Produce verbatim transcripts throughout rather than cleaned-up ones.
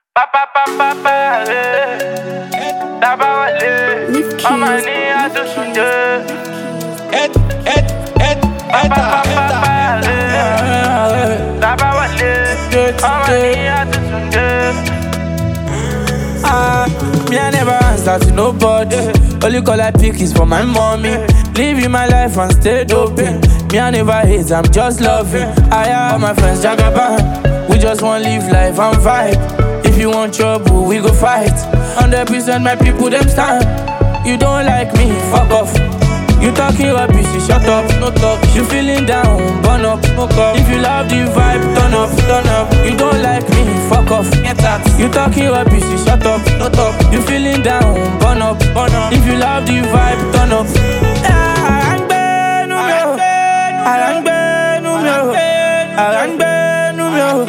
Pa pa pa pa pa, taba wale, amani atusunde. Et, et, et, Pa pa pa pa pa, taba wale, amani atusunde. Ah, me I never answer to nobody. Only call I pick is for my mommy. Living my life and stay doping. Me I never hate, I'm just loving. I have all my friends Jagaban. We just want live life and vibe. If you want trouble, we go fight. Hundred percent my people them stand. You don't like me, fuck off. You talking rubbish, you shut up, no talk. You feeling down, burn up, no up. If you love the vibe, turn up, turn up. You don't like me, fuck off, get out. You talking rubbish, you shut up, no talk. You feeling down, burn up, burn up. If you love the vibe, turn up. Arangbe numero, arangbe numero, arangbe numero,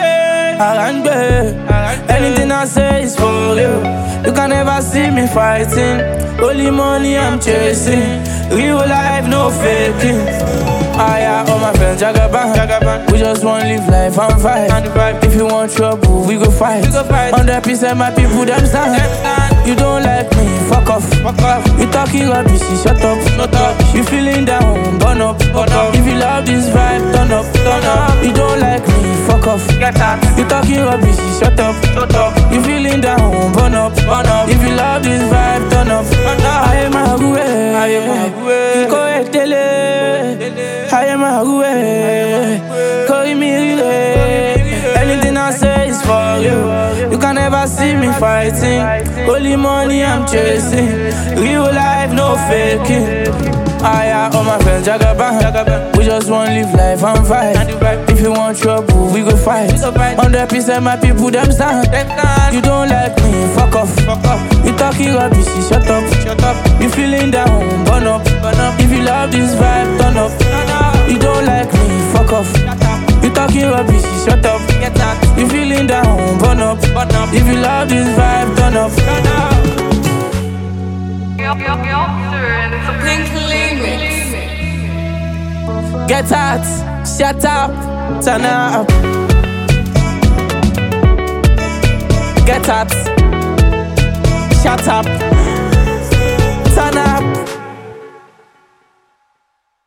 arangbe. Anything I say is for real. You can never see me fighting. Only money I'm chasing. Real life, no faking. I have all my friends Jagaban. Jagaban. We just want live life and vibe. If you want trouble, we go fight. Hundred percent my people them stand. You don't like me, fuck off. Fuck off. You talking rubbish, shut up. No talk. You feeling down, burn up. Burn up. If you love this vibe, turn up, turn up. You don't like me, fuck off. Get out. You talking rubbish, shut up. Shut up. You feeling down, burn up, burn up. If you love this vibe, turn up, turn up. I am a goué, I am a goué. Kiko etele, I am a goué. Koi mirire. Anything I say is for you. You can never see me fighting. Only money I'm chasing. Real life, no faking. I have all my friends Jagaban. We just want live life and vibe. If you want trouble, we go fight. Hundred percent my people them stand. You don't like me, fuck off. You talking rubbish, shut up. You feeling down, burn up. If you love this vibe, turn up. You don't like me, fuck off. You talking rubbish, shut up. You feeling down, burn up. If you love this vibe, turn up. Get out, shut up, turn up. Get out, shut up.